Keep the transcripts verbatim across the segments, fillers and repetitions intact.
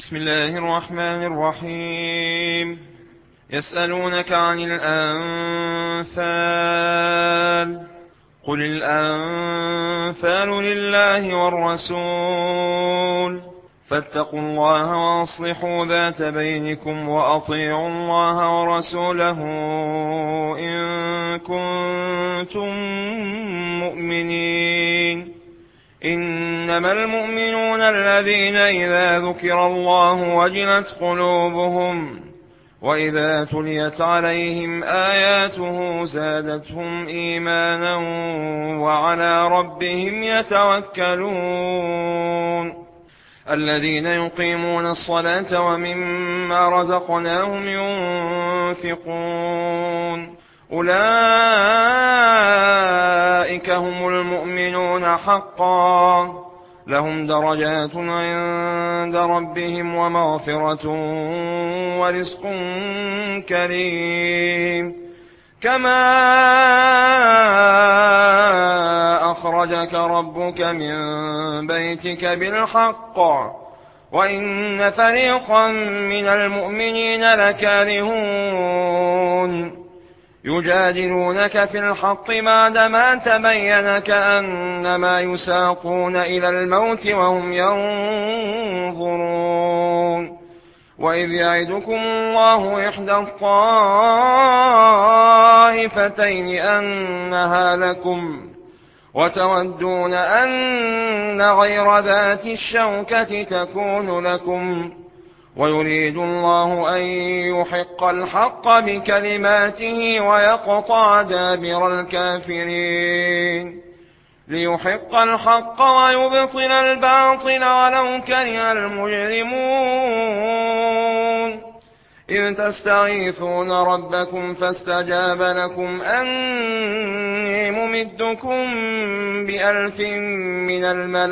بسم الله الرحمن الرحيم. يسألونك عن الأنفال قل الأنفال لله والرسول فاتقوا الله وأصلحوا ذات بينكم وأطيعوا الله ورسوله إن كنتم مؤمنين. إنما المؤمنون الذين إذا ذكر الله وجلت قلوبهم وإذا تليت عليهم آياته زادتهم إيمانا وعلى ربهم يتوكلون. الذين يقيمون الصلاة ومما رزقناهم ينفقون أولئك هم المؤمنون حقا لهم درجات عند ربهم ومغفرة ورزق كريم. كما أخرجك ربك من بيتك بالحق وإن فريقا من المؤمنين لكارهون يجادلونك في الحق بعدما تبين كأنما يساقون إلى الموت وهم ينظرون. وإذ يعدكم الله إحدى الطائفتين أنها لكم وتودون أن غير ذات الشوكة تكون لكم ويريد الله أن يحق الحق بكلماته ويقطع دابر الكافرين ليحق الحق ويبطل الباطل ولو كره المجرمون. إذ تستغيثون ربكم فاستجاب لكم أني ممدكم بألف من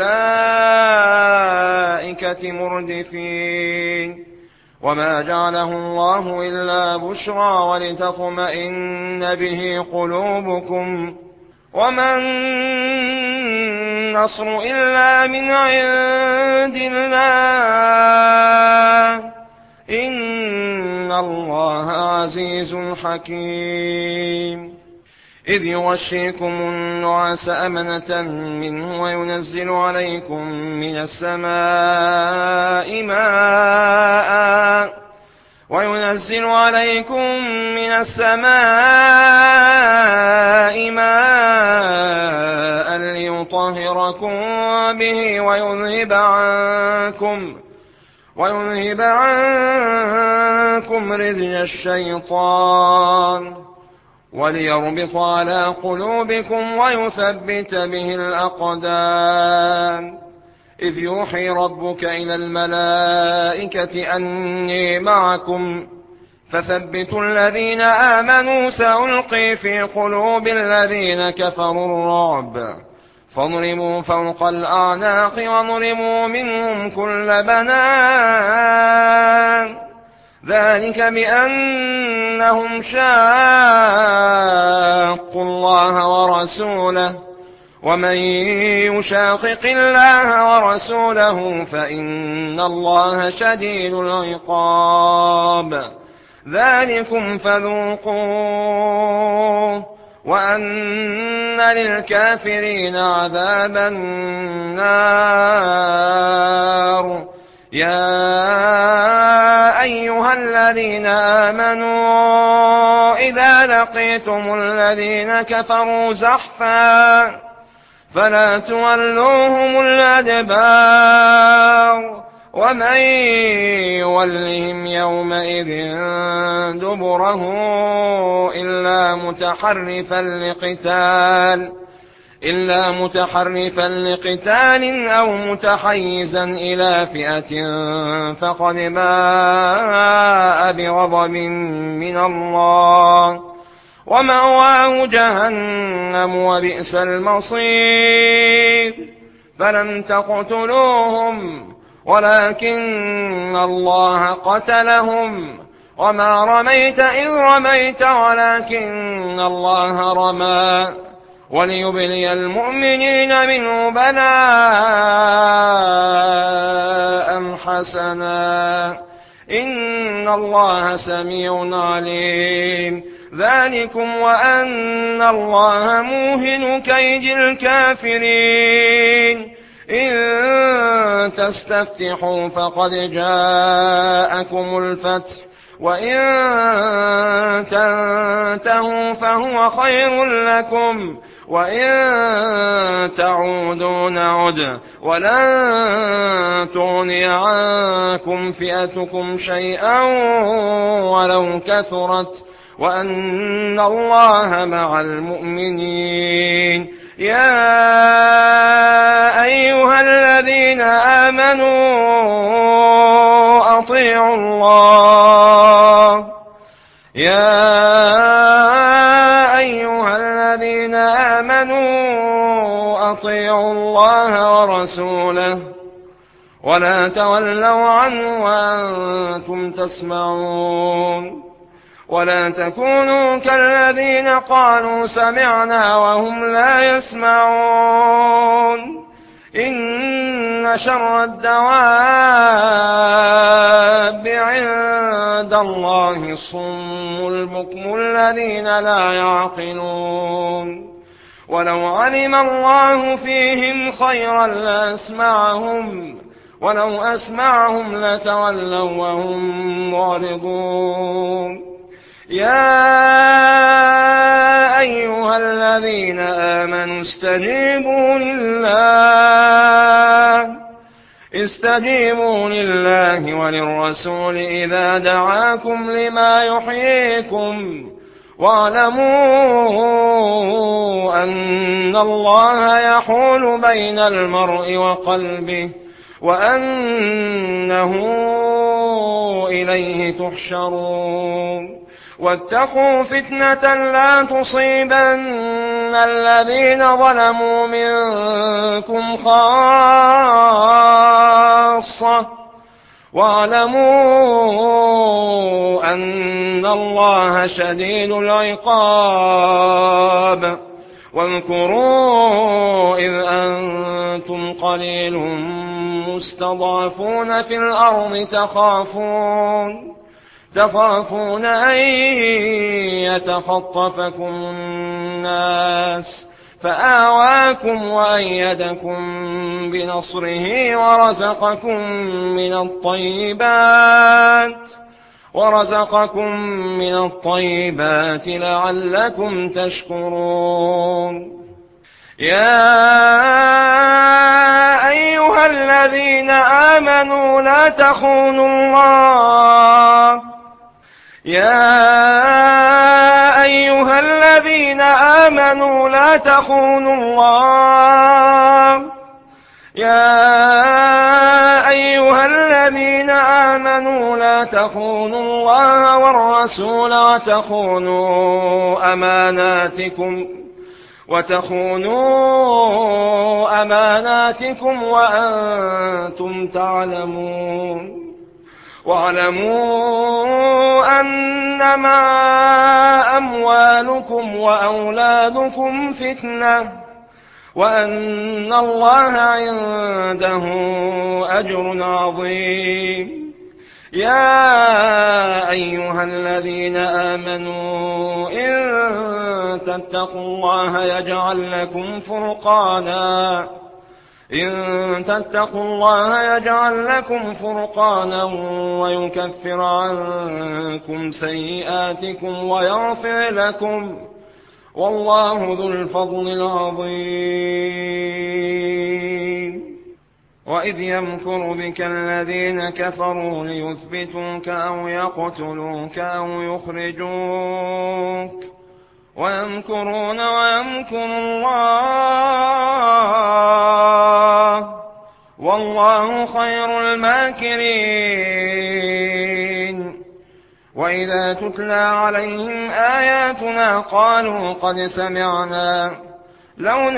الملائكة مردفين. وما جعله الله إلا بشرى ولتطمئن به قلوبكم وما النصر إلا من عند الله إن الله عزيز حكيم. إذ يغشيكم النعاس أمنة منه وينزل عليكم من السماء ماء وينزل عليكم من السماء ماء ليطهركم به ويذهب عنكم ويذهب عنكم رجز الشيطان وليربط على قلوبكم ويثبت به الأقدام. إذ يوحي ربك إلى الملائكة أني معكم فثبتوا الذين آمنوا سألقي في قلوب الذين كفروا الرعب فاضربوا فوق الأعناق واضربوا منهم كل بنان ذلك بأنهم شاقوا الله ورسوله ومن يشاقق الله ورسوله فإن الله شديد العقاب. ذلكم فذوقوه وأن للكافرين عذاب النار. يا أيها الذين آمنوا إذا لقيتم الذين كفروا زحفا فلا تولوهم الأدبار ومن يولهم يومئذ دبره إلا متحرفا لقتال إلا متحرفا لقتال أو متحيزا إلى فئة فقد باء بغضب من الله ومأواه جهنم وبئس المصير. فلم تقتلوهم ولكن الله قتلهم وما رميت إذ رميت ولكن الله رمى وليبلي المؤمنين منه بلاء حسنا إن الله سميع عليم. ذلكم وأن الله موهن كيد الكافرين. إن تستفتحوا فقد جاءكم الفتح وإن تنتهوا فهو خير لكم وإن تعودوا نعد ولن تغني عنكم فئتكم شيئا ولو كثرت وأن الله مع المؤمنين. يا أيها الذين آمنوا أطيعوا الله يا أيها الذين آمنوا أطيعوا الله ورسوله ولا تولوا عنه وأنتم تسمعون. ولا تكونوا كالذين قالوا سمعنا وهم لا يسمعون. إن شر الدواب عند الله الصم البكم الذين لا يعقلون. ولو علم الله فيهم خيرا لأسمعهم ولو أسمعهم لتولوا وهم معرضون. يا أيها الذين آمنوا استجيبوا لله استجيبوا لله وللرسول إذا دعاكم لما يحييكم واعلموا أن الله يحول بين المرء وقلبه وأنه إليه تحشرون. واتقوا فتنة لا تصيبن الذين ظلموا منكم خاصة واعلموا أن الله شديد العقاب. واذكروا إذ أنتم قليل مستضعفون في الأرض تخافون تخافون أن يتخطفكم الناس فآواكم وأيدكم بنصره ورزقكم من الطيبات ورزقكم من الطيبات لعلكم تشكرون. يا أيها الذين آمنوا لا تخونوا الله يا أيها الذين آمنوا لا تخونوا الله يا أيها الذين آمنوا لا تخونوا الله والرسول وتخونوا أماناتكم وتخونوا أماناتكم وأنتم تعلمون. واعلموا أنما أموالكم وأولادكم فتنة وأن الله عنده أجر عظيم. يا أيها الذين آمنوا إن تتقوا الله يجعل لكم فرقانا إن تتقوا الله يجعل لكم فرقانا ويكفر عنكم سيئاتكم ويغفر لكم والله ذو الفضل العظيم. وإذ يمكر بك الذين كفروا ليثبتوك أو يقتلوك أو يخرجوك ويمكرون ويمكر الله والله خير الماكرين. وإذا تتلى عليهم آياتنا قالوا قد سمعنا لو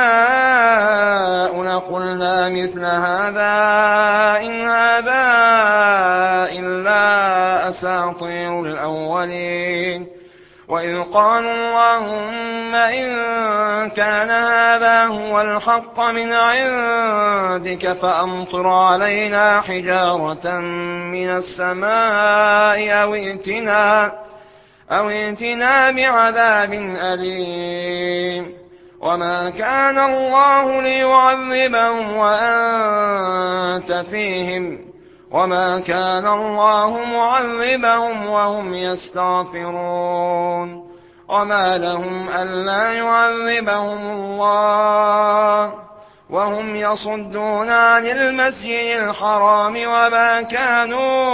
نشاء لقلنا مثل هذا إن هذا إلا أساطير الأولين وإذ قالوا اللهم إن كان هذا هو الحق من عندك فأمطر علينا حجارة من السماء أو ائتنا, أو ائتنا بعذاب أليم. وما كان الله ليعذبهم وأنت فيهم وما كان الله معذبهم وهم يستغفرون. وما لهم ألا يعذبهم الله وهم يصدون عن المسجد الحرام وما كانوا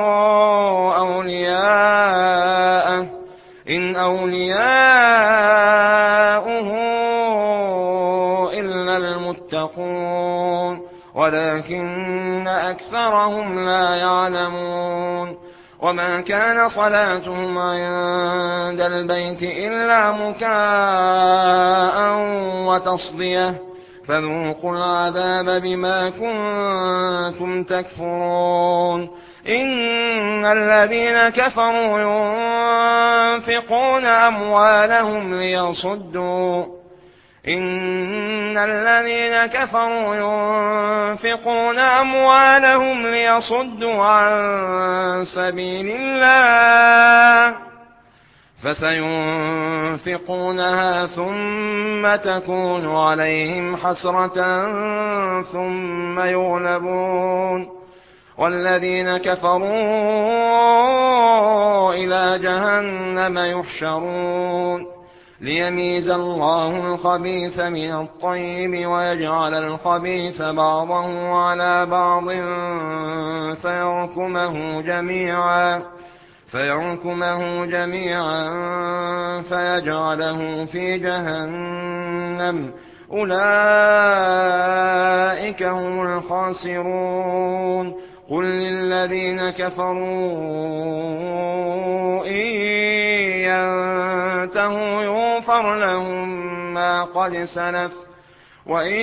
أولياءه إن أولياؤه إلا المتقون ولكن أكثرهم لا يعلمون. وما كان صلاتهم عند البيت إلا مكاء وتصدية فذوقوا العذاب بما كنتم تكفرون. إن الذين كفروا ينفقون أموالهم ليصدوا إن الذين كفروا ينفقون أموالهم ليصدوا عن سبيل الله فسينفقونها ثم تكون عليهم حسرة ثم يغلبون والذين كفروا إلى جهنم يحشرون ليميز الله الخبيث من الطيب ويجعل الخبيث بعضه على بعض فيركمه جميعا فيركمه جميعا فيجعله في جهنم أولئك هم الخاسرون. قل للذين كفروا إن ينتهوا يغفر لهم ما قد سلف وإن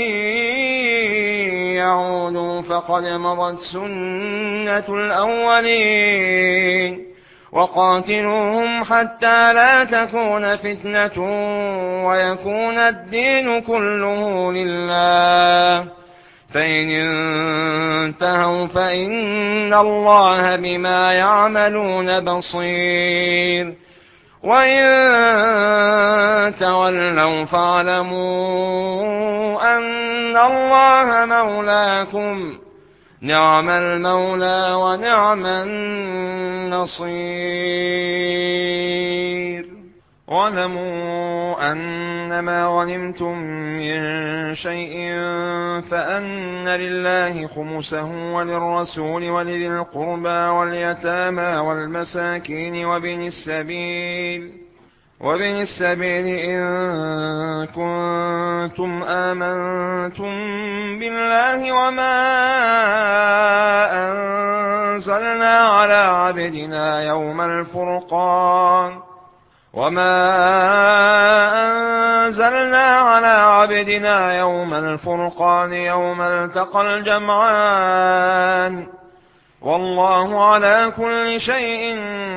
يعودوا فقد مضت سنة الأولين وقاتلوهم حتى لا تكون فتنة ويكون الدين كله لله فإن انتهوا فإن الله بما يعملون بصير وإن تولوا فاعلموا أن الله مولاكم نعم المولى ونعم النصير. واعلموا أنما غنمتم من شيء فأن لله خمسه وللرسول ولذي القربى واليتامى والمساكين وابن السبيل وابن السبيل إن كنتم آمنتم بالله وما أنزلنا على عبدنا يوم الفرقان وما أنزلنا على عبدنا يوم الفرقان يوم التقى الجمعان والله على كل شيء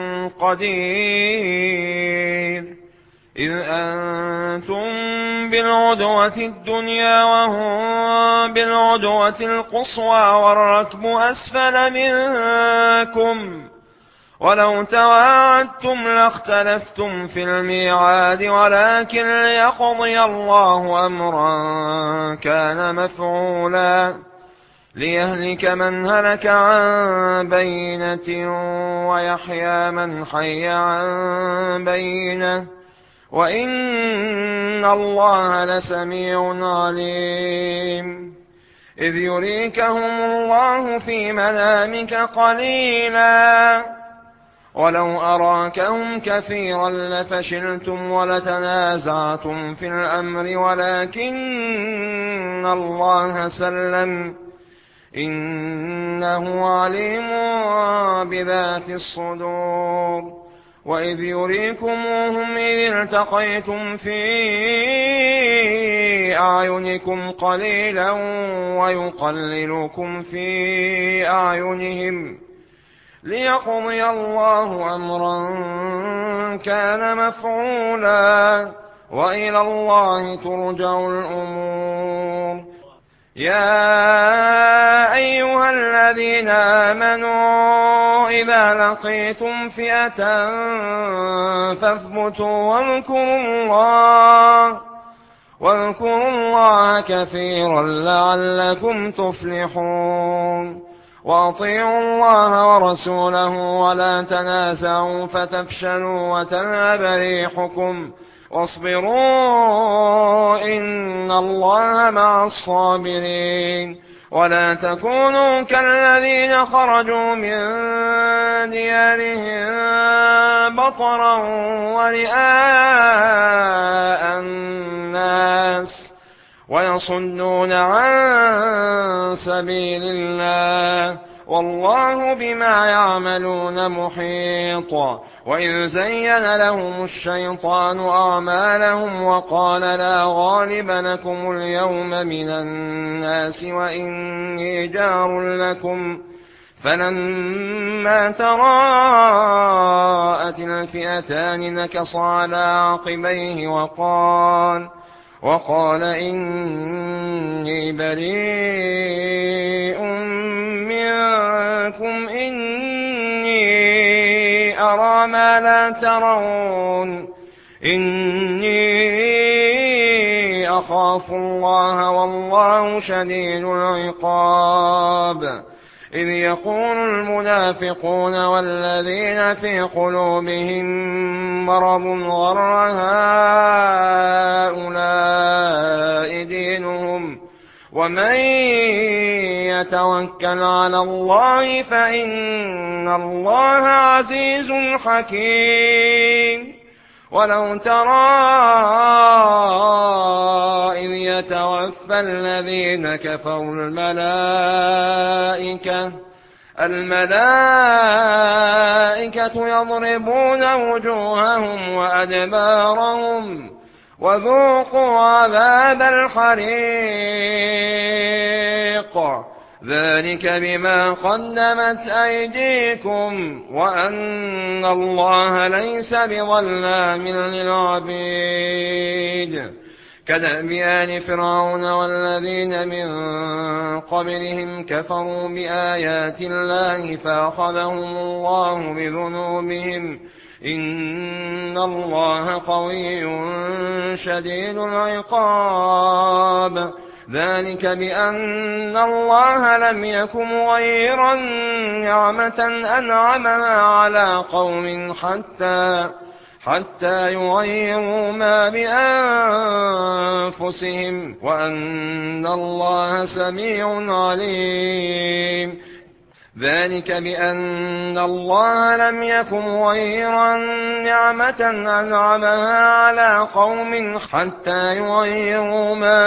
قدير. إذ أنتم بالعدوة الدنيا وهم بالعدوة القصوى والركب أسفل منكم ولو تواعدتم لاختلفتم في الميعاد ولكن ليقضي الله أمرا كان مفعولا ليهلك من هلك عن بينة ويحيى من حي عن بينة وإن الله لسميع عليم. إذ يريكهم الله في منامك قليلا ولو أراكهم كثيرا لفشلتم ولتنازعتم في الأمر ولكن الله سلم إنه عليم بذات الصدور. وإذ يريكموهم إذ التقيتم في أعينكم قليلا ويقللكم في أعينهم ليقضي الله أمرا كان مفعولا وإلى الله ترجع الأمور. يا أيها الذين آمنوا إذا لقيتم فئة فاثبتوا واذكروا الله واذكروا الله كثيرا لعلكم تفلحون. وأطيعوا الله ورسوله ولا تنازعوا فتفشلوا وتذهب ريحكم واصبروا إن الله مع الصابرين. ولا تكونوا كالذين خرجوا من ديارهم بطرا ورئاء الناس ويصدون عن سبيل الله والله بما يعملون محيط. وإذ زين لهم الشيطان أعمالهم وقال لا غالب لكم اليوم من الناس وإني جار لكم فلما تراءت الفئتان نكص على عقبيه وقال وقال إني بريء منكم إني أرى ما لا ترون إني أخاف الله والله شديد العقاب. إذ يقول المنافقون والذين في قلوبهم مرض غر هؤلاء دينهم ومن يتوكل على الله فإن الله عزيز حكيم. ولو ترى إذ يتوفى الذين كفروا الملائكة الملائكة يضربون وجوههم وأدبارهم وذوقوا عذاب الحريق ذلك بما قدمت أيديكم وأن الله ليس بظلام للعبيد. كدأب آل فرعون والذين من قبلهم كفروا بآيات الله فأخذهم الله بذنوبهم إن الله قوي شديد العقاب. ذلك بأن الله لم يك مغيرا نعمة أنعمها على قوم حتى حتى يغيروا ما بأنفسهم وأن الله سميع عليم. ذلك بأن الله لم يك مغيرا نعمة أنعمها على قوم حتى يغيروا ما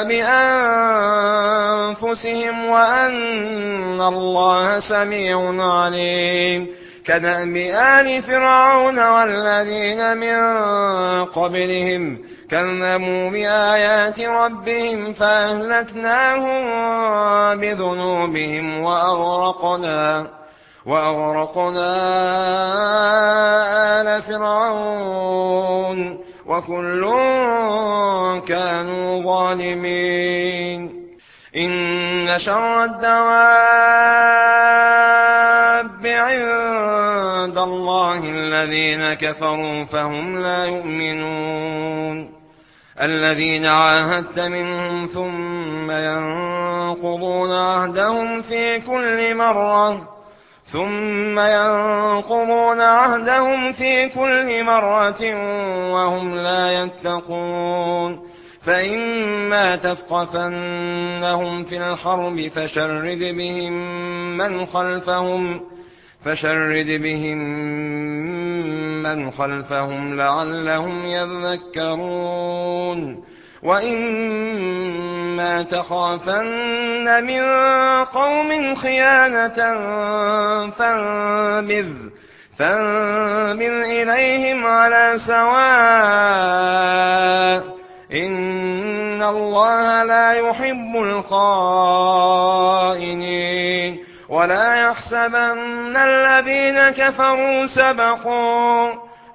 بأنفسهم وأن الله سميع عليم. كدأب آل فرعون والذين من قبلهم كذبوا بآيات ربهم فأهلكناهم بذنوبهم وأغرقنا وأغرقنا آل فرعون وكل كانوا ظالمين. إن شر الدواب عند الله الذين كفروا فهم لا يؤمنون. الذين عاهدت منهم ثم ينقضون عهدهم في كل مرة ثم ينقضون عهدهم في كل مرة وهم لا يتقون. فإما تثقفنهم في الحرب فشرد بهم من خلفهم فشرد بهم من خلفهم لعلهم يذكرون. وإما تخافن من قوم خيانة فانبذ فانبذ إليهم على سواء إن الله لا يحب الخائنين. ولا يحسبن الذين كفروا سبقوا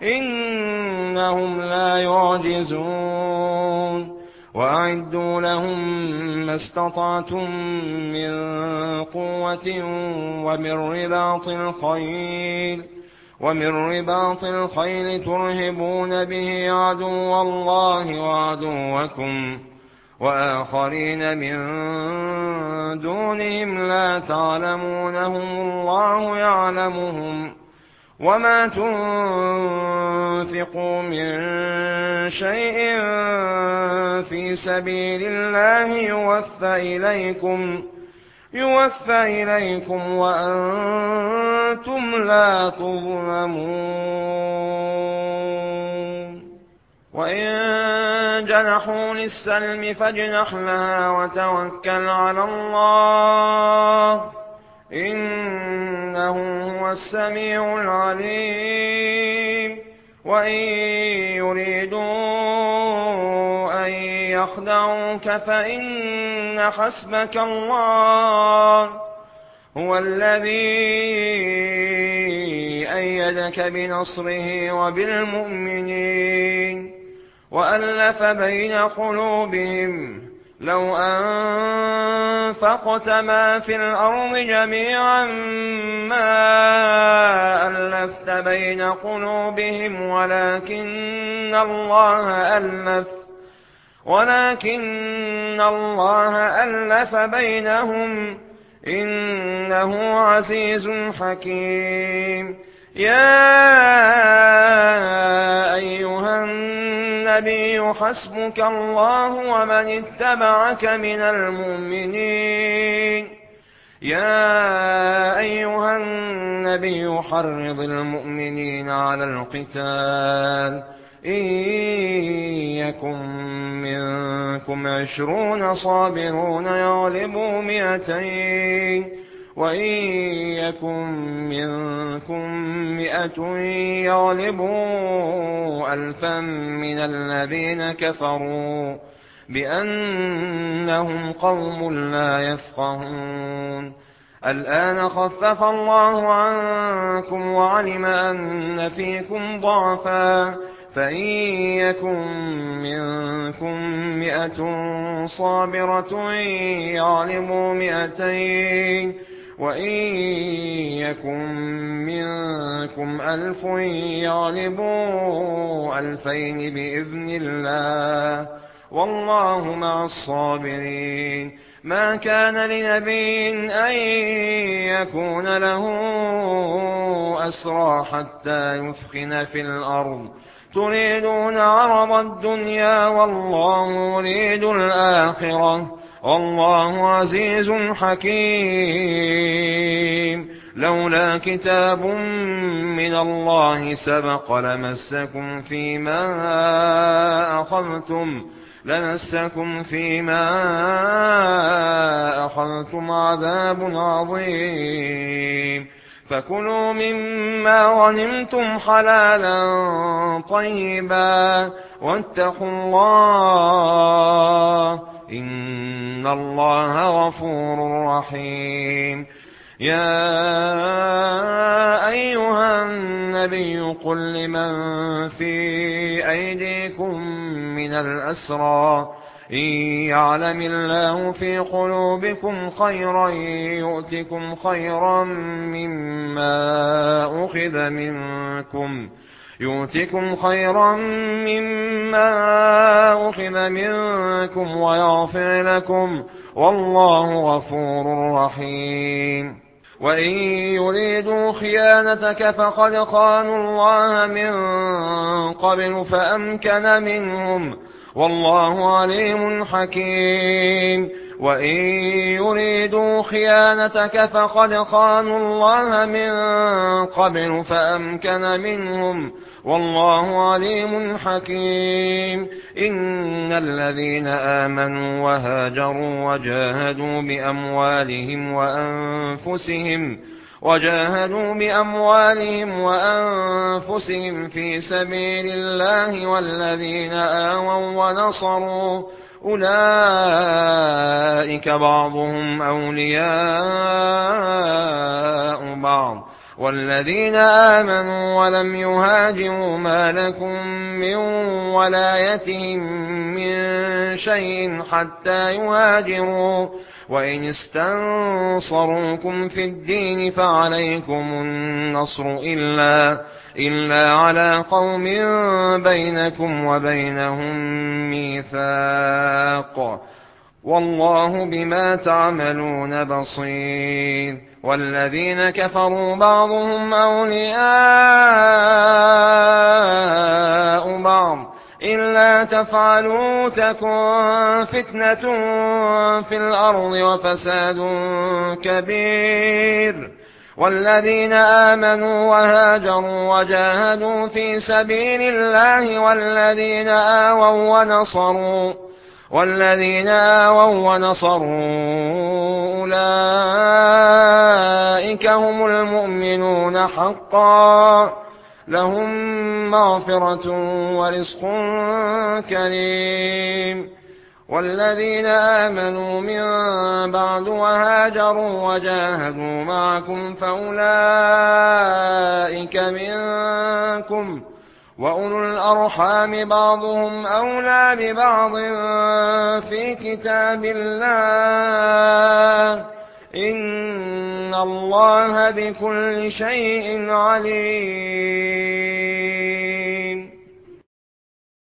إنهم لا يعجزون وأعدوا لهم ما استطعتم من قوة ومن رباط الخيل ومن رباط الخيل ترهبون به عدو الله وعدوكم وآخرين من دونهم لا تعلمونهم الله يعلمهم وما تنفقوا من شيء في سبيل الله يوفى إليكم يوفى إليكم وأنتم لا تظلمون وإن جنحوا للسلم فاجنح لها وتوكل على الله إنه هو السميع العليم وإن يريدوا أن يخدعوك فإن حسبك الله هو الذي أيدك بنصره وبالمؤمنين وألف بين قلوبهم لو أنفقت ما في الأرض جميعا ما ألفت بين قلوبهم ولكن الله ألف ولكن الله ألف بينهم إنه عزيز حكيم يا أيها النبي حسبك الله ومن اتبعك من المؤمنين يا أيها النبي حرض المؤمنين على القتال إن يكن منكم عشرون صابرون يغلبوا مئتين وإن يكن منكم مئة يغلبوا ألفا من الذين كفروا بأنهم قوم لا يفقهون الآن خفف الله عنكم وعلم أن فيكم ضعفا فإن يكن منكم مئة صابرة يغلبوا مئتين وإن يكن منكم ألف يغلبوا ألفين بإذن الله والله مع الصابرين ما كان لنبي أن يكون له أسرى حتى يثخن في الأرض تريدون عرض الدنيا والله يريد الآخرة والله عزيز حكيم لولا كتاب من الله سبق لمسكم فيما أخذتم لمسكم فيما أخذتم عذاب عظيم فكلوا مما غنمتم حلالا طيبا واتقوا الله إن الله غفور رحيم يا أيها النبي قل لمن في أيديكم من الأسرى إن يعلم الله في قلوبكم خيرا يؤتكم خيرا مما أخذ منكم يؤتكم خيرا مما أخذ منكم ويغفر لكم والله غفور رحيم وإن يريدوا خيانتك فقد خانوا الله من قبل فأمكن منهم والله عليم حكيم وإن يريدوا خيانتك فقد خانوا الله من قبل فأمكن منهم والله عليم حكيم إن الذين آمنوا وهاجروا وجاهدوا بأموالهم وأنفسهم وجاهدوا بأموالهم وأنفسهم في سبيل الله والذين آووا ونصروا أولئك بعضهم أولياء بعض والذين آمنوا ولم يهاجروا ما لكم من ولايتهم من شيء حتى يهاجروا وإن استنصروكم في الدين فعليكم النصر إلا, إلا على قوم بينكم وبينهم ميثاق والله بما تعملون بصير والذين كفروا بعضهم أولياء بعض إلا تفعلوا تكن فتنة في الأرض وفساد كبير والذين آمنوا وهاجروا وجاهدوا في سبيل الله والذين آووا ونصروا والذين آووا ونصروا أولئك هم المؤمنون حقا لهم مغفرة ورزق كريم والذين آمنوا من بعد وهاجروا وجاهدوا معكم فأولئك منكم وأولو الأرحام بعضهم أولى ببعض في كتاب الله إن الله بكل شيء عليم.